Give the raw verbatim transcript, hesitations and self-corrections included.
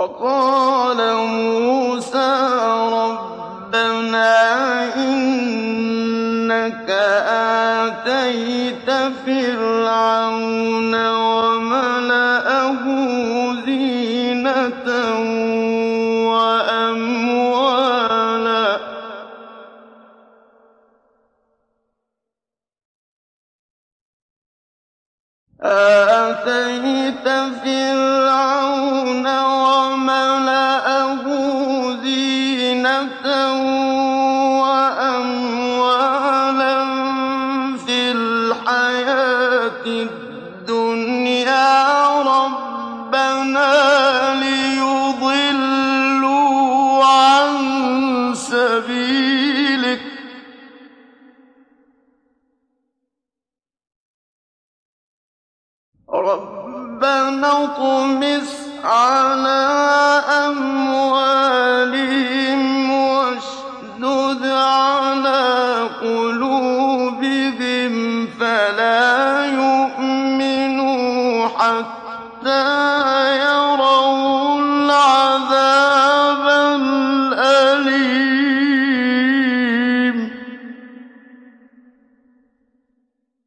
وَقَالَ مُوسَىٰ رَبَّنَا إِنَّكَ آتَيْتَ فِرْعَوْنَ وَمَلَأَهُ زِينَةً وَأَمْوَالًا آتَيْتَ فِرْعَوْنَ وَمَلَأَهُ زِينَةً وَأَمْوَالًا فِي الْحَيَاةِ الدُّنْيَا رَبَّنَا لِيُضِلُّوا عَن سَبِيلِكَ رَبَّنَا اطْمِسْ عَلَىٰ أَمْوَالِهِمْ وَاشْدُدْ عَلَىٰ قُلُوبِهِمْ فَلَا يُؤْمِنُوا حَتَّىٰ